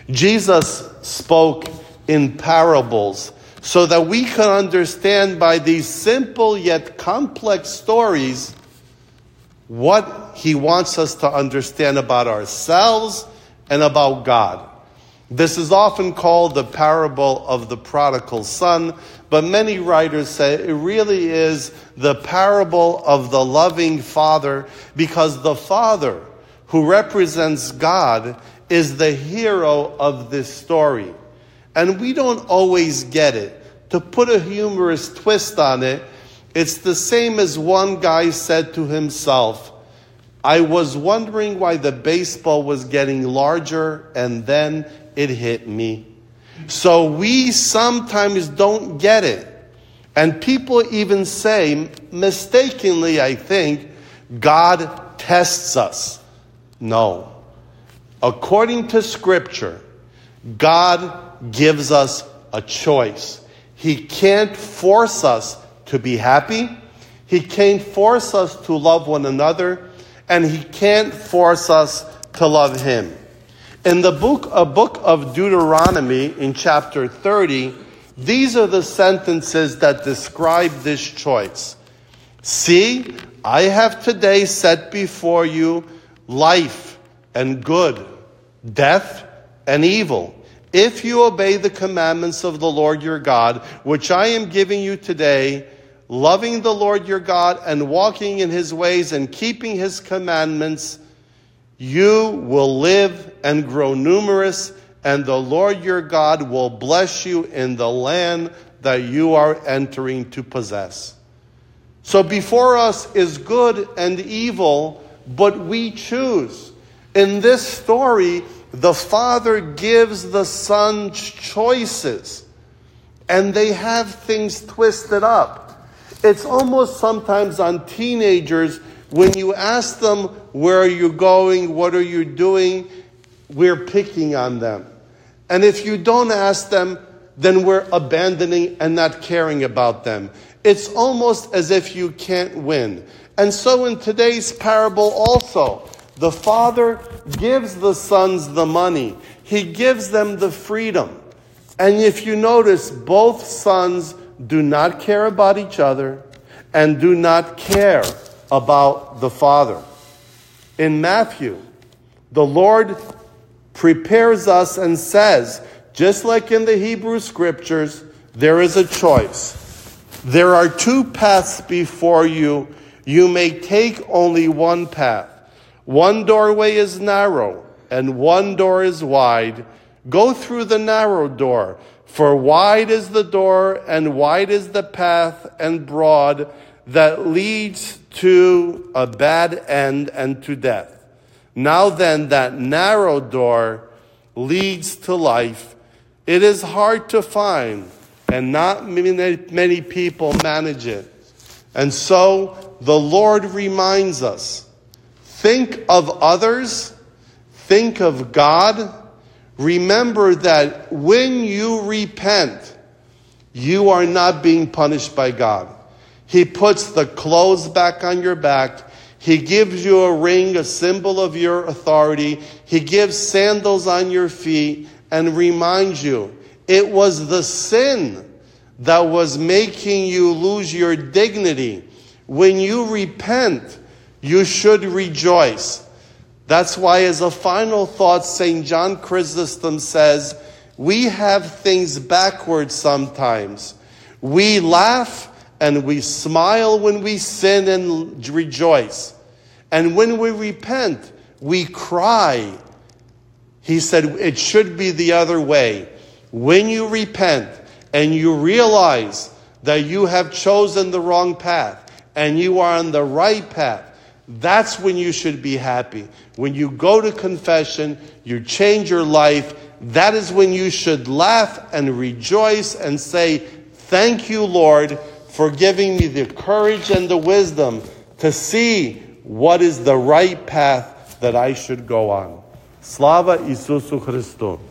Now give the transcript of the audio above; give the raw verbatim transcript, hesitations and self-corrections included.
Jesus spoke in parables so that we can understand by these simple yet complex stories what he wants us to understand about ourselves and about God. This is often called the parable of the prodigal son, but many writers say it really is the parable of the loving father, because the father, who represents God, is the hero of this story. And we don't always get it. To put a humorous twist on it, it's the same as one guy said to himself, "I was wondering why the baseball was getting larger, and then it hit me." So we sometimes don't get it. And people even say, mistakenly I think, God tests us. No. According to Scripture, God gives us a choice. He can't force us to be happy. He can't force us to love one another. And he can't force us to love him. In the book, a book of Deuteronomy, in chapter thirty, these are the sentences that describe this choice. "See, I have today set before you life and good, death and evil. If you obey the commandments of the Lord your God, which I am giving you today, loving the Lord your God and walking in his ways and keeping his commandments, you will live and grow numerous, and the Lord your God will bless you in the land that you are entering to possess." So before us is good and evil, but we choose. In this story, the Father gives the Son choices, and they have things twisted up. It's almost sometimes on teenagers, when you ask them, where are you going, what are you doing, we're picking on them. And if you don't ask them, then we're abandoning and not caring about them. It's almost as if you can't win. And so in today's parable also, the Father gives the sons the money. He gives them the freedom. And if you notice, both sons do not care about each other and do not care about the Father. In Matthew, the Lord prepares us and says, just like in the Hebrew Scriptures, there is a choice. There are two paths before you. You may take only one path. One doorway is narrow, and one door is wide. Go through the narrow door, for wide is the door, and wide is the path, and broad, that leads to a bad end and to death. Now then, that narrow door leads to life. It is hard to find, and not many, many people manage it. And so the Lord reminds us, think of others, think of God. Remember that when you repent, you are not being punished by God. He puts the clothes back on your back. He gives you a ring, a symbol of your authority. He gives sandals on your feet and reminds you, it was the sin that was making you lose your dignity. When you repent, you should rejoice. That's why, as a final thought, Saint John Chrysostom says, we have things backwards sometimes. We laugh and we smile when we sin and rejoice. And when we repent, we cry. He said it should be the other way. When you repent and you realize that you have chosen the wrong path and you are on the right path, that's when you should be happy. When you go to confession, you change your life, that is when you should laugh and rejoice and say, thank you, Lord, for giving me the courage and the wisdom to see what is the right path that I should go on. Slava Isusu Christu.